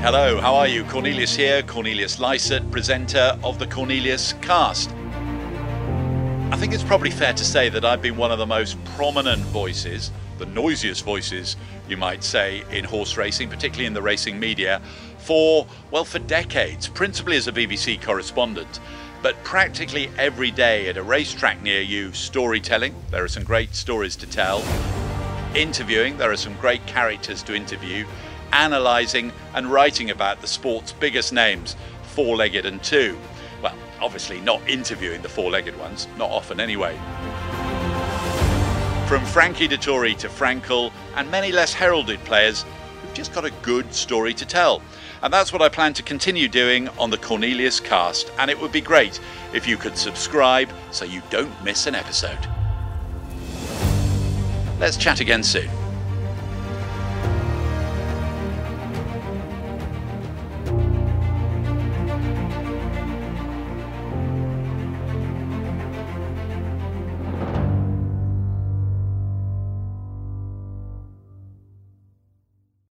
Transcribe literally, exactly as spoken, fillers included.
Hello, how are you? Cornelius here, Cornelius Lysett, presenter of the Cornelius Cast. I think it's probably fair to say that I've been one of the most prominent voices, the noisiest voices, you might say, in horse racing, particularly in the racing media, for, well, for decades, principally as a B B C correspondent. But practically every day at a racetrack near you, storytelling, there are some great stories to tell, interviewing, there are some great characters to interview, analysing and writing about the sport's biggest names, four-legged and two. Well, obviously not interviewing the four-legged ones, not often anyway. From Frankie Dettori to Frankel and many less heralded players who've just got a good story to tell. And that's what I plan to continue doing on the Cornelius Cast, and it would be great if you could subscribe so you don't miss an episode. Let's chat again soon.